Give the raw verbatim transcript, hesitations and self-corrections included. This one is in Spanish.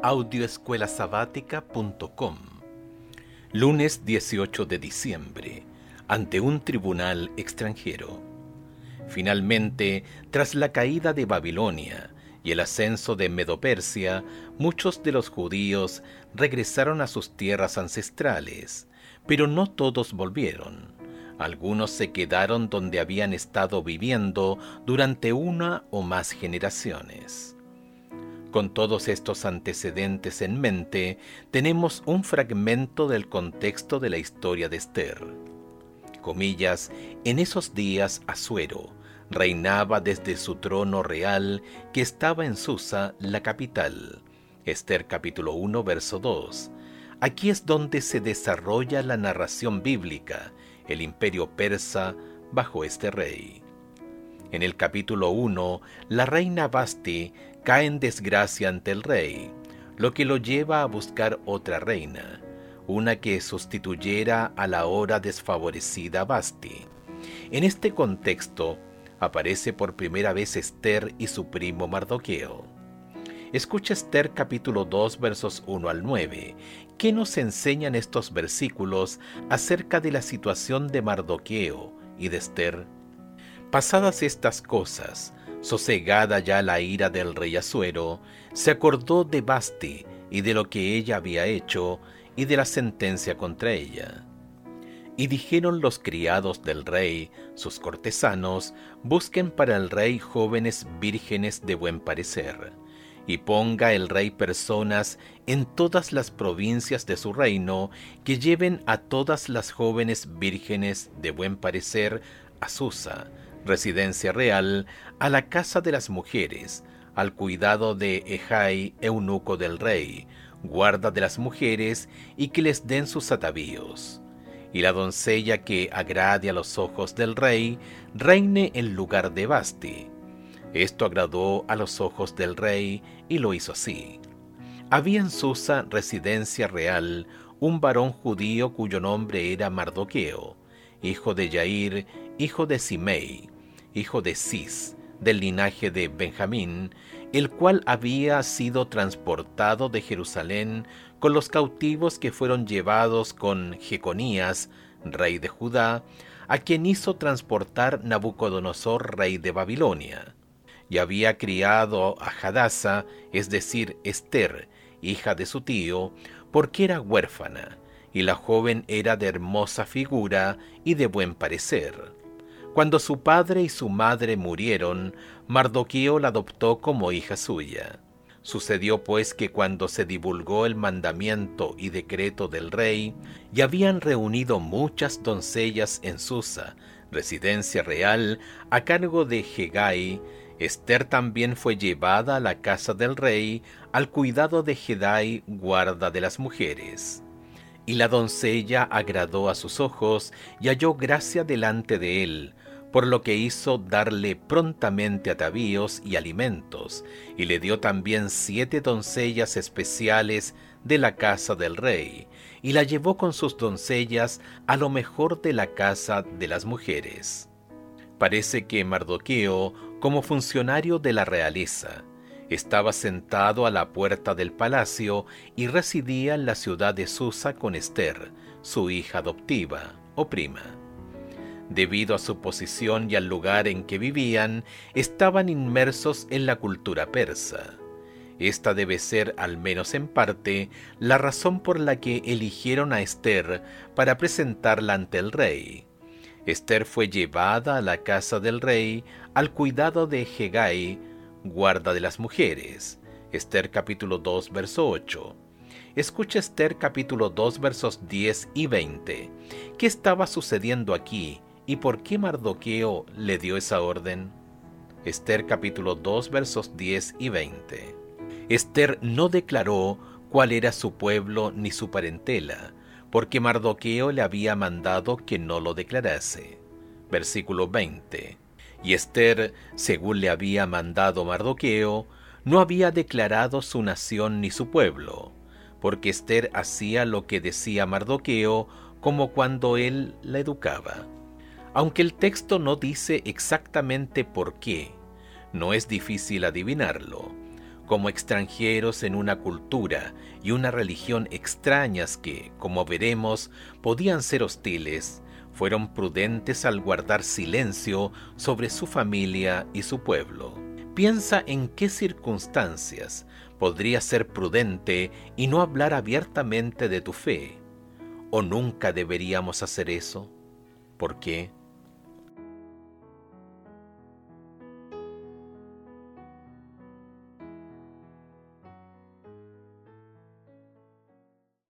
audio escuela sabática punto com. Lunes dieciocho de diciembre, ante un tribunal extranjero. Finalmente, tras la caída de Babilonia y el ascenso de Medo-Persia, muchos de los judíos regresaron a sus tierras ancestrales, pero no todos volvieron. Algunos se quedaron donde habían estado viviendo durante una o más generaciones. Con todos estos antecedentes en mente, tenemos un fragmento del contexto de la historia de Ester. Comillas, en esos días Asuero reinaba desde su trono real que estaba en Susa, la capital. Ester capítulo uno, verso dos. Aquí es donde se desarrolla la narración bíblica, el imperio persa bajo este rey. En el capítulo uno, la reina Vasti cae en desgracia ante el rey, lo que lo lleva a buscar otra reina, una que sustituyera a la ahora desfavorecida Vasti. En este contexto, aparece por primera vez Ester y su primo Mardoqueo. Escucha Ester capítulo dos, versos uno al nueve. ¿Qué nos enseñan estos versículos acerca de la situación de Mardoqueo y de Ester? Pasadas estas cosas, sosegada ya la ira del rey Asuero, se acordó de Vasti y de lo que ella había hecho y de la sentencia contra ella. Y dijeron los criados del rey, sus cortesanos, busquen para el rey jóvenes vírgenes de buen parecer, y ponga el rey personas en todas las provincias de su reino que lleven a todas las jóvenes vírgenes de buen parecer a Susa, residencia real, a la casa de las mujeres, al cuidado de Ejai, eunuco del rey, guarda de las mujeres, y que les den sus atavíos. Y la doncella que agrade a los ojos del rey, reine en lugar de Vasti. Esto agradó a los ojos del rey, y lo hizo así. Había en Susa, residencia real, un varón judío cuyo nombre era Mardoqueo, hijo de Yair, hijo de Simei, hijo de Cis, del linaje de Benjamín, el cual había sido transportado de Jerusalén con los cautivos que fueron llevados con Jeconías, rey de Judá, a quien hizo transportar Nabucodonosor, rey de Babilonia. Y había criado a Hadasa, es decir, Ester, hija de su tío, porque era huérfana, y la joven era de hermosa figura y de buen parecer. Cuando su padre y su madre murieron, Mardoqueo la adoptó como hija suya. Sucedió pues que cuando se divulgó el mandamiento y decreto del rey, y habían reunido muchas doncellas en Susa, residencia real, a cargo de Hegai, Ester también fue llevada a la casa del rey, al cuidado de Hegai, guarda de las mujeres. Y la doncella agradó a sus ojos y halló gracia delante de él, por lo que hizo darle prontamente atavíos y alimentos, y le dio también siete doncellas especiales de la casa del rey, y la llevó con sus doncellas a lo mejor de la casa de las mujeres. Parece que Mardoqueo, como funcionario de la realeza, estaba sentado a la puerta del palacio y residía en la ciudad de Susa con Ester, su hija adoptiva o prima. Debido a su posición y al lugar en que vivían, estaban inmersos en la cultura persa. Esta debe ser, al menos en parte, la razón por la que eligieron a Ester para presentarla ante el rey. Ester fue llevada a la casa del rey al cuidado de Hegai, guarda de las mujeres. Ester capítulo dos, verso ocho. Escucha Ester capítulo dos, versos diez y veinte. ¿Qué estaba sucediendo aquí? ¿Y por qué Mardoqueo le dio esa orden? Ester capítulo dos, versos diez y veinte. Ester no declaró cuál era su pueblo ni su parentela, porque Mardoqueo le había mandado que no lo declarase. Versículo veinte. Y Ester, según le había mandado Mardoqueo, no había declarado su nación ni su pueblo, porque Ester hacía lo que decía Mardoqueo, como cuando él la educaba. Aunque el texto no dice exactamente por qué, no es difícil adivinarlo. Como extranjeros en una cultura y una religión extrañas que, como veremos, podían ser hostiles, fueron prudentes al guardar silencio sobre su familia y su pueblo. Piensa en qué circunstancias podría ser prudente y no hablar abiertamente de tu fe. ¿O nunca deberíamos hacer eso? ¿Por qué?